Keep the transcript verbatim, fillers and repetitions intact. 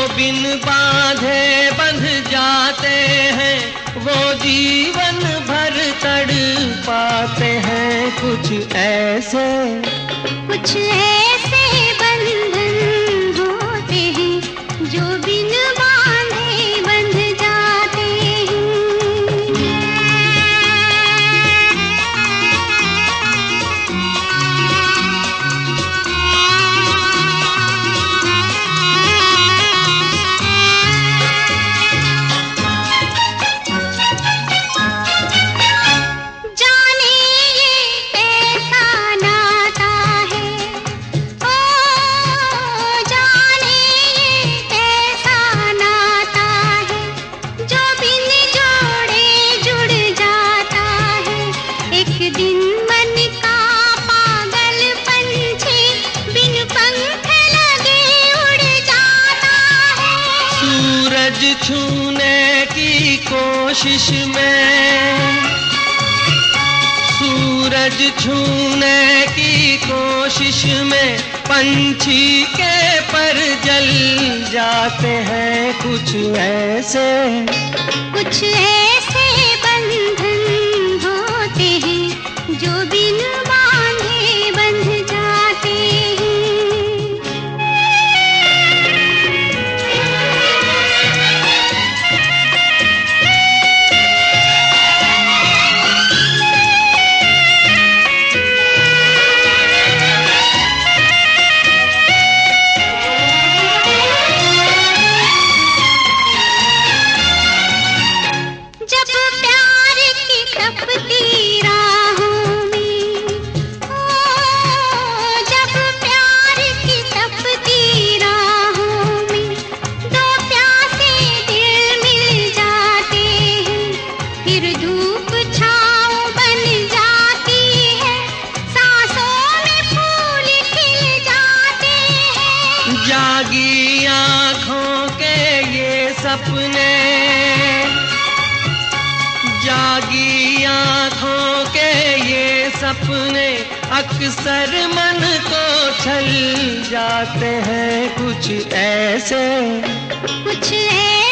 बिन बांधे बंध जाते हैं, वो जीवन भर तड़पाते हैं। कुछ ऐसे कुछ ऐसे बंधन होते हैं जो बिन बांधे बंध जाते छूने की कोशिश में, सूरज छूने की कोशिश में पंछी के पर जल जाते हैं। कुछ ऐसे कुछ ऐसे बंधन होते हैं जो बिन बांधे बंध जाते हैं। जागी आँखों के ये सपने, जागी आँखों के ये सपने अक्सर मन को छल जाते हैं। कुछ ऐसे कुछ ऐसे